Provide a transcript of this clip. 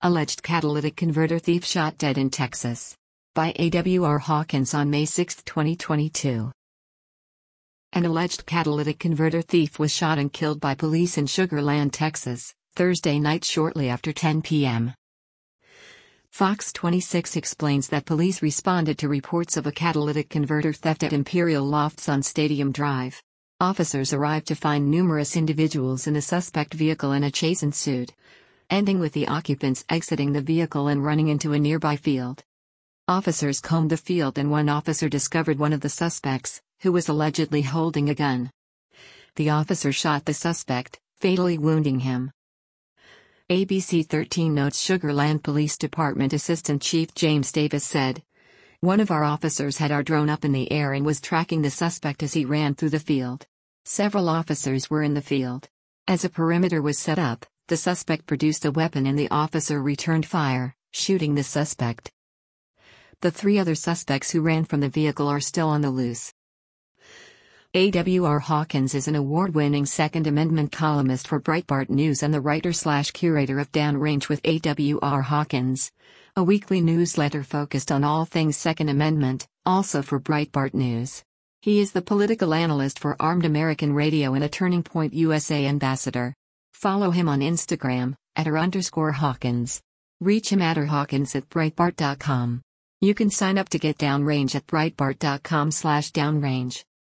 Alleged catalytic converter thief shot dead in Texas. By A.W.R. Hawkins on May 6, 2022. An alleged catalytic converter thief was shot and killed by police in Sugar Land, Texas, Thursday night shortly after 10 p.m. Fox 26 explains that police responded to reports of a catalytic converter theft at Imperial Lofts on Stadium Drive. Officers arrived to find numerous individuals in the suspect vehicle and a chase ensued, ending with the occupants exiting the vehicle and running into a nearby field. Officers combed the field and one officer discovered one of the suspects, who was allegedly holding a gun. The officer shot the suspect, fatally wounding him. ABC 13 notes Sugar Land Police Department Assistant Chief James Davis said, "One of our officers had our drone up in the air and was tracking the suspect as he ran through the field. Several officers were in the field. As a perimeter was set up, the suspect produced a weapon and the officer returned fire, shooting the suspect. The 3 other suspects who ran from the vehicle are still on the loose." A.W.R. Hawkins is an award-winning Second Amendment columnist for Breitbart News and the writer/curator of Downrange with A.W.R. Hawkins, a weekly newsletter focused on all things Second Amendment, also for Breitbart News. He is the political analyst for Armed American Radio and a Turning Point USA ambassador. Follow him on Instagram, @r_Hawkins. Reach him @rhawkins@breitbart.com. You can sign up to get Downrange at breitbart.com/downrange.